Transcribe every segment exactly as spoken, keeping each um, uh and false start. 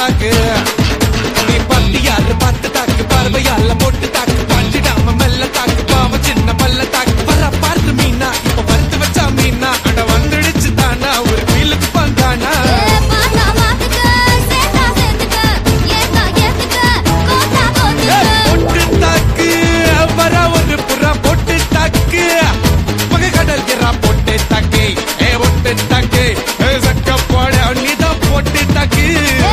தாக்கு நீ பள்ளியாரு பத்து தாக்கு பறவையால போட்டு தாக்கு பஞ்சிடாம மெல்ல தாக்கு பாவ சின்ன பல்ல தாக்கு வர பார்த்து மீனா இப்ப வறுத்து வச்சா மீனா அட வந்துடுச்சு தானா ஒரு வீலுக்கு பந்தானா பொட்டு தாக்கு வர ஒரு புறா பொட்டு தாக்கு மக கடல் கிரா பொட்டு தாக்கு ஏ பொட்டு தாக்கு சக்க போட நீதான் பொட்டு தாக்கு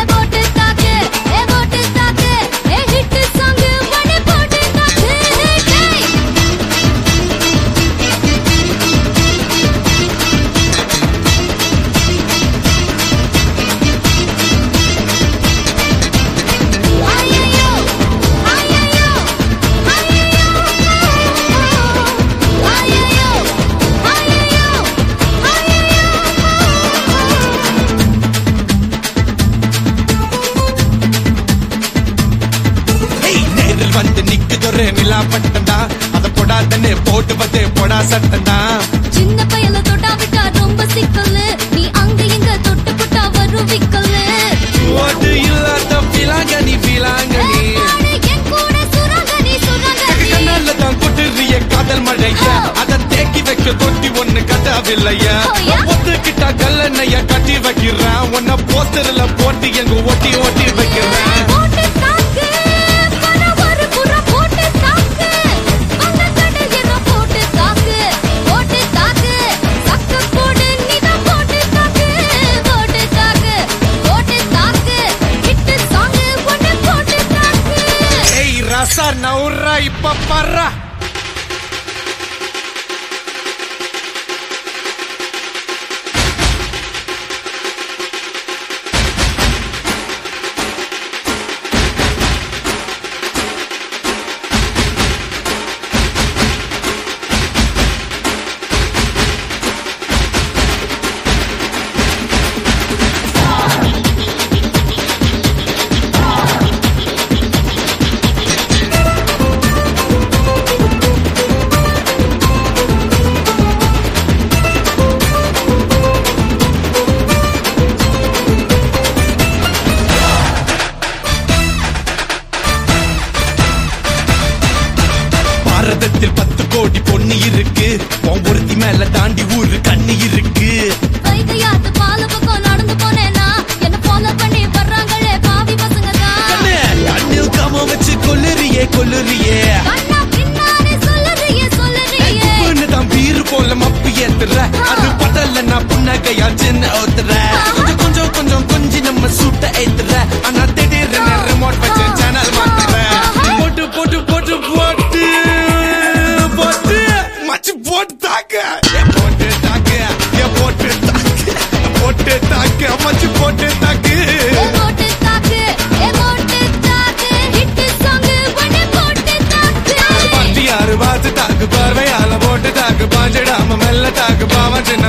வந்து நிக்குதொரு நிலா பட்டந்தா அத போடாதன்னு போட்டு வந்து போடா சட்டந்தா சின்ன பையல தொட்டா விட்டா ரொம்ப சிக்கல்லு நீ அங்க இங்க தொட்டு புட்டா வரும் விக்கல்லு ஓடு இல்லாத பிலாங்கனி பிலாங்கனி என் கூட சுரங்கனி சுரங்கனி கண்ணால தான் கொட்டுறிய காதல் மழையா அத தேக்கி வைக்க தொட்டி ஒண்ணு கட்டாவில்லையா ஒத்துக்கிட்டா கல்லணைய கட்டி வைக்கிறான் உன்ன போஸ்டர்ல போட்டு எங்க ஒட்டி ஒட்டி வைக்கிறேன் ரசா நவுரா இப்ப பர்றா பாரதத்தில் பத்து கோடி பொண்ணு இருக்கு ஒவ்வொருத்தி மேல தாண்டி ஊரு கண்ணு இருக்கு கைகையாத்து பால பக்கம் நடந்து போனேனா என்ன ஃபாலோ பண்ணி வர்றாங்களே பாவி பசங்க தான் கண்ணில் காம வச்சு கொல்லுறியே கொல்லுறியே கண்ணா பின்னாடி சொல்லுறியே சொல்லுறியே பொண்ணு தான் வீறு போல மப்பு ஏத்துற அது படல நான் புன்னகையா சின்ன ஓத்துற கொஞ்சம் கொஞ்சம் கொஞ்சம் கொஞ்சம் நம்ம சூட்ட ஏத்துற ஆனா திடீர்னு ரிமோட் வச்சு சேனல் மாத்துற போட்டு போட்டு போட்டு போட்டு மச்சு போட்டு தாக்கு போட்டு தாக்கு போட்டு தாக்கு போட்டு தாக்கு மச்சு போட்டு தாக்கு போட்டு தாக்கு ஏ போட்டு தாக்கு ஹிட் சாங் வனே போட்டு தாக்கு பட்டியாரு வாத்து தாக்கு பார்வையால போட்டு தாக்கு பாஞ்சிடாம மெல்ல தாக்கு பாவ சின்ன